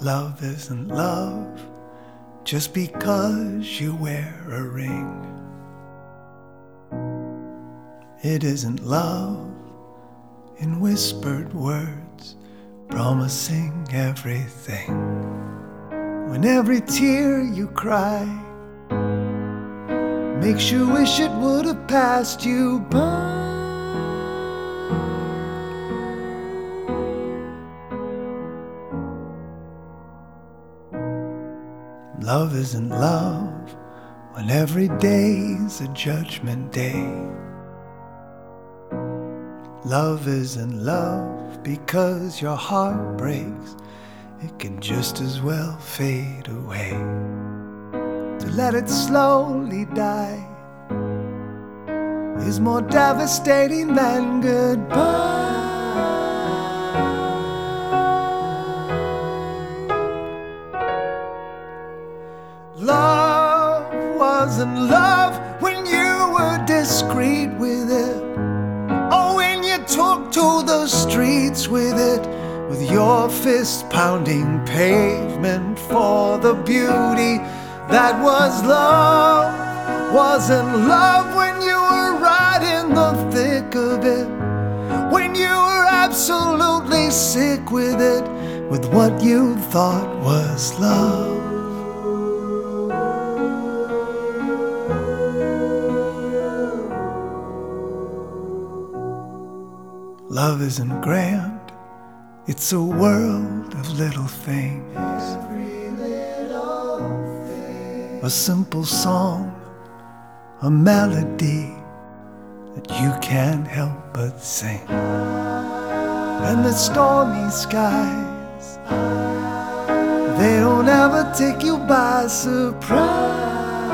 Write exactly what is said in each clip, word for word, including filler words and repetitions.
Love isn't love just because you wear a ring. It isn't love in whispered words, promising everything. When every tear you cry makes you wish it would have passed you by. Love isn't love when every day's a judgment day. Love isn't love because your heart breaks. It can just as well fade away. To let it slowly die is more devastating than goodbye. Love wasn't love when you were discreet with it, or when you took to the streets with it, with your fist pounding pavement for the beauty that was love. Wasn't love when you were right in the thick of it, when you were absolutely sick with it, with what you thought was love. Love isn't grand, it's a world of little things. Every little thing. A simple song, a melody that you can't help but sing. And the stormy skies, they don't ever take you by surprise.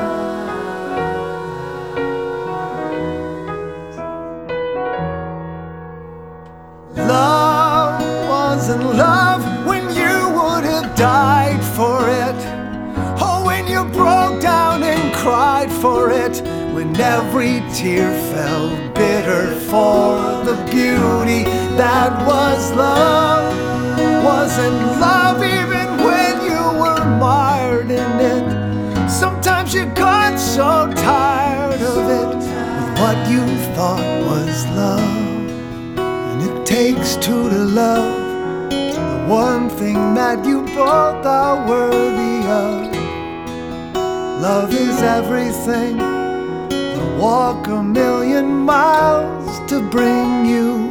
Love wasn't love when you would have died for it, or when you broke down and cried for it, when every tear fell bitter for the beauty that was love. Wasn't love even when you were mired in it. Sometimes you got so tired of it, with what you thought was love. It takes two to love, the one thing that you both are worthy of. Love is everything, they'll walk a million miles to bring you